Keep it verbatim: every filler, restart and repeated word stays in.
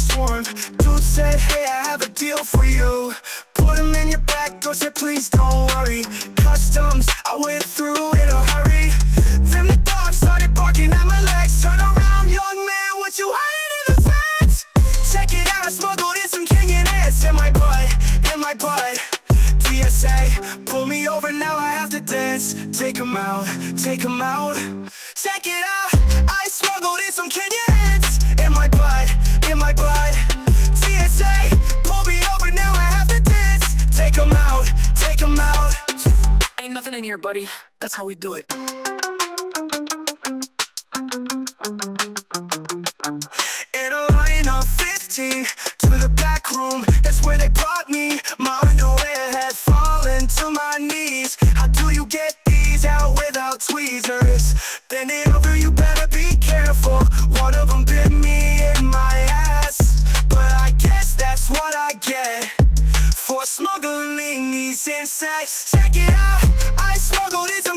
storm. Dude said, hey, I have a deal for you. Put him in your back, girl said, please don't worry. Customs, I went through in a hurry. Then the dog started barking at my legs. Turn around, young man, what you hiding in the fence? Check it out, I smuggled in some king and ass in my butt, in my butt. T S A, pull me over, now I have to dance. Take him out, take him out. Check it out, I smuggled in some Kenyan heads in my butt, in my butt. T S A, pull me over, now I have to dance. Take him out, take him out. Ain't nothing in here, buddy, that's how we do it. In a line of fifteen to the back room, that's where they brought me. My underwear had fallen to my knees. How do you get these out without tweezers? Bend it over, you better be careful. One of them bit me in my ass, but I guess that's what I get for smuggling these insects. Check it out, I smuggled it.